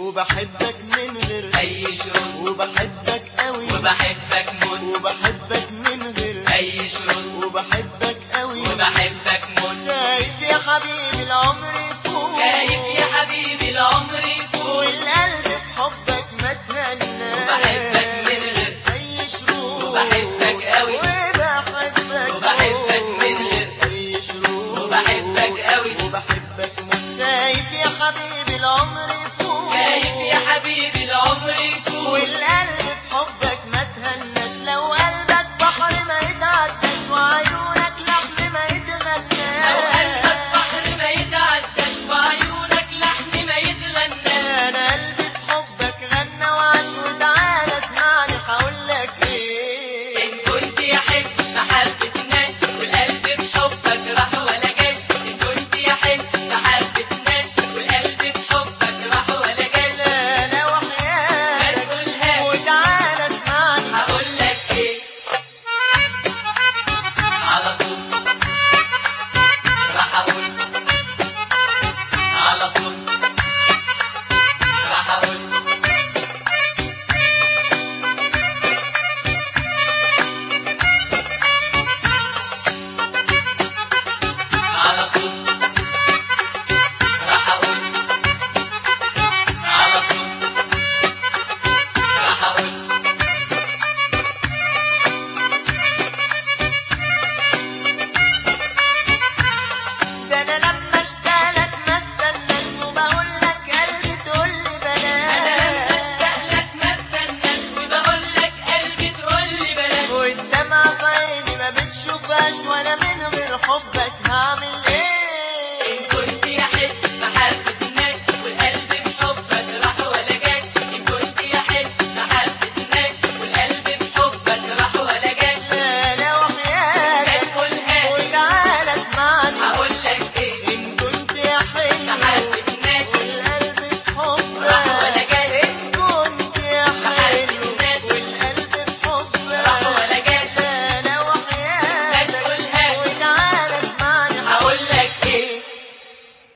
وبحبك من غير أي شروط، وبحبك قوي وبحبك موت، وبحبك من غير أي شروط، وبحبك قوي وبحبك موت. شايف يا حبيبي العمر يفوت شايف يا حبيبي العمر يفوت، والقلب في حبك ما تهنى وبحبك من غير أي شروط وبحبك قوي، وبحبك وبحبك من غير أي شروط وبحبك قوي، وبحبك موت شايف يا حبيبي العمر يفوت شايف يا حبيبي العمر يفوت